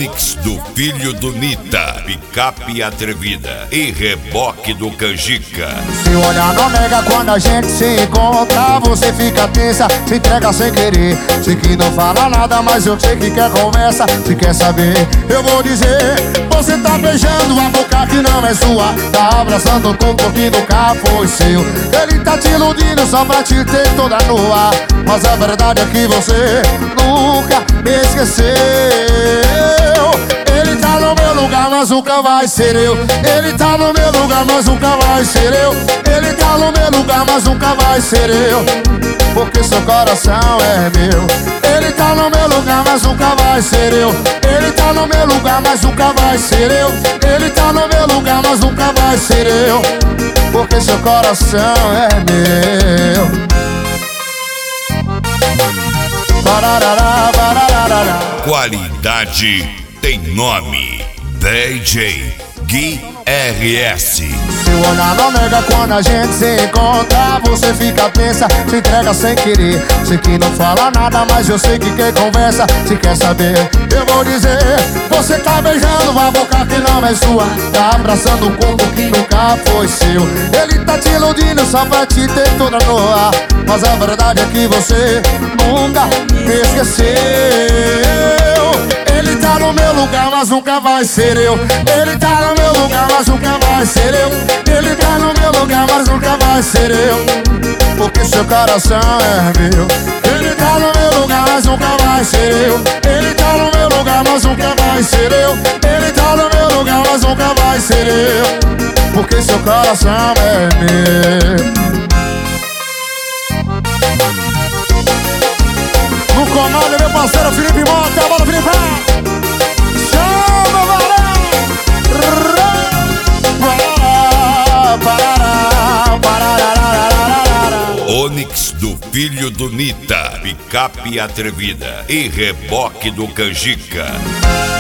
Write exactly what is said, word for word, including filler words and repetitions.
Onix do filho do Nita, picape atrevida e reboque do Canjica. Se olhar não nega quando a gente se encontra, você fica tensa, se entrega sem querer. Sei que não fala nada, mas eu sei que quer conversa. Se quer saber, eu vou dizer. Você tá beijando a boca que não é sua, tá abraçando o corpo que nunca foi seu. Ele tá te iludindo só pra te ter toda nua, mas a verdade é que você nunca me esqueceu. Ele tá no meu lugar, mas nunca vai ser eu. Ele tá no meu lugar, mas nunca vai ser eu. Ele tá no meu lugar, mas nunca vai ser eu, porque seu coração é meu. Ele tá no meu lugar, mas nunca vai ser eu. Ele tá no meu lugar, mas nunca vai ser eu. Ele tá no meu lugar, mas nunca vai ser eu, porque seu coração é meu. Pararará, pararará. Qualidade tem nome. D J Gui R S. Se o olhar não nega quando a gente se encontra, você fica tensa, se entrega sem querer. Sei que não fala nada, mas eu sei que quer conversa. Se quer saber, eu vou dizer. Você tá beijando uma boca que não é sua, tá abraçando um corpo que nunca foi seu. Ele tá te iludindo só pra te ter toda nua, mas a verdade é que você nunca me esqueceu. Ele tá no meu lugar, mas nunca vai ser eu. Ele tá no meu lugar, mas nunca vai ser eu. Ele tá no meu lugar, mas nunca vai ser eu, porque seu coração é meu. Ele tá no meu lugar, mas nunca vai ser eu. Ele tá no meu lugar, mas nunca vai ser eu. Ele tá no meu lugar, mas nunca vai ser eu, porque seu coração é meu. No comando, meu parceiro Felipe Mota, a bola Felipe. Chama, varão. Onix do filho do Nita, picape atrevida e reboque do Canjica.